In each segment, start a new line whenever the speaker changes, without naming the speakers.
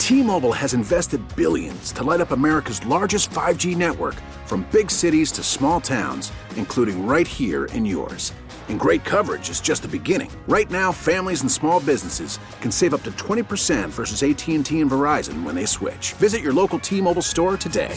T-Mobile has invested billions to light up America's largest 5G network, from big cities to small towns, including right here in yours. And great coverage is just the beginning. Right now, families and small businesses can save up to 20% versus AT&T and Verizon when they switch. Visit your local T-Mobile store today.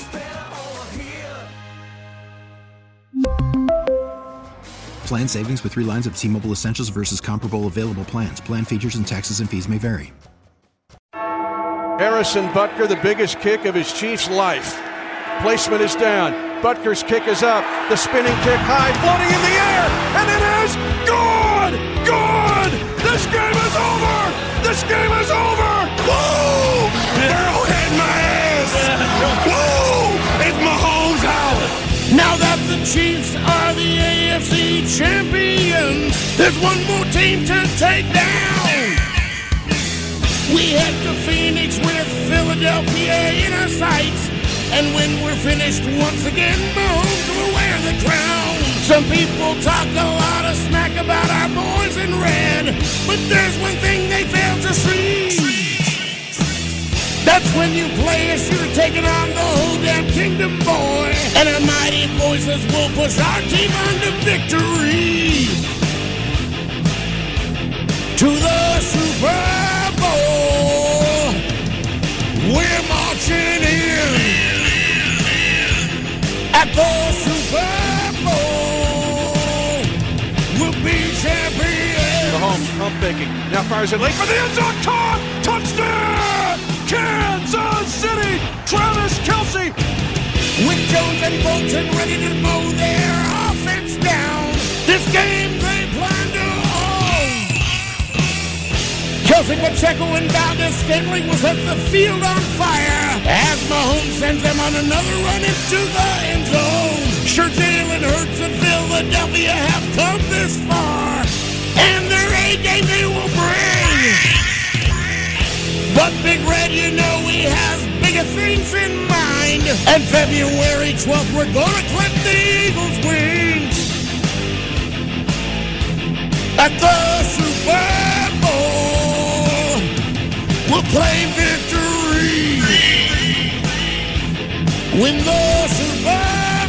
Plan savings with 3 lines of T-Mobile Essentials versus comparable available plans. Plan features and taxes and fees may vary.
Harrison Butker, the biggest kick of his Chiefs' life. Placement is down. Butker's kick is up. The spinning kick high, floating in the air, and it is good! Good! This game is over! This game is over! Woo! Arrowhead my ass! Woo! It's Mahomes out!
Now that the Chiefs are the AFC champions, there's one more team to take down. We head to Phoenix with Philadelphia in our sights. And when we're finished once again, Mahomes will wear the crown. Some people talk a lot of smack about our boys in red, but there's one thing they fail to see. That's when you play us, you're taking on the whole damn kingdom, boy. And our mighty voices will push our team on to victory. To the Super Bowl, we're marching in. At the Super Bowl, we'll be champions.
Mahomes pump faking. Now fires it late for the end zone. Caught! Touchdown! Kansas City! Travis Kelce!
With Jones and Bolton ready to mow their offense down, this game they plan to own. Kelce, Pacheco, and Valdez-Scantling will set the field on fire as Mahomes sends them on another run into the end zone. Sure, Jalen Hurts and Philadelphia have come this far, and their A-game they will bring. But Big Red, you know he has bigger things in mind. And February 12th, we're gonna clip the Eagles' wings. At the Super Bowl, we'll claim victory. Win the Super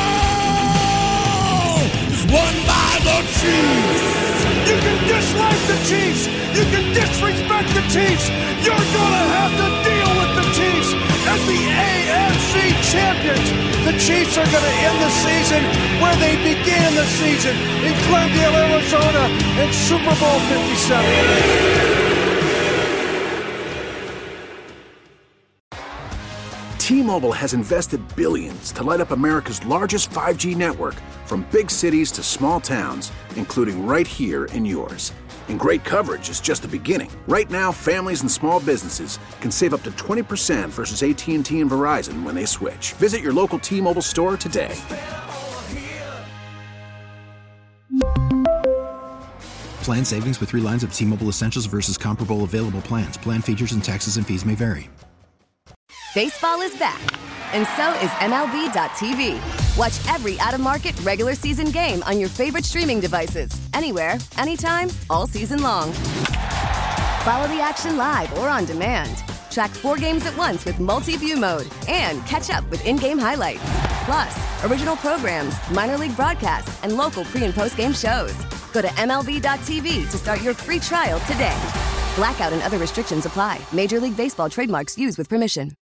Bowl is won by the Chiefs.
You can dislike the Chiefs. You can disrespect the Chiefs. You're gonna have to deal with the Chiefs as the AFC champions. The Chiefs are gonna end the season where they began the season, in Glendale, Arizona, in Super Bowl 57.
T-Mobile has invested billions to light up America's largest 5G network, from big cities to small towns, including right here in yours. And great coverage is just the beginning. Right now, families and small businesses can save up to 20% versus AT&T and Verizon when they switch. Visit your local T-Mobile store today.
Plan savings with 3 lines of T-Mobile Essentials versus comparable available plans. Plan features and taxes and fees may vary.
Baseball is back, and so is MLB.tv. Watch every out-of-market regular season game on your favorite streaming devices, anywhere, anytime, all season long. Follow the action live or on demand. Track 4 games at once with multi-view mode and catch up with in-game highlights. Plus, original programs, minor league broadcasts, and local pre- and post-game shows. Go to MLB.tv to start your free trial today. Blackout and other restrictions apply. Major League Baseball trademarks used with permission.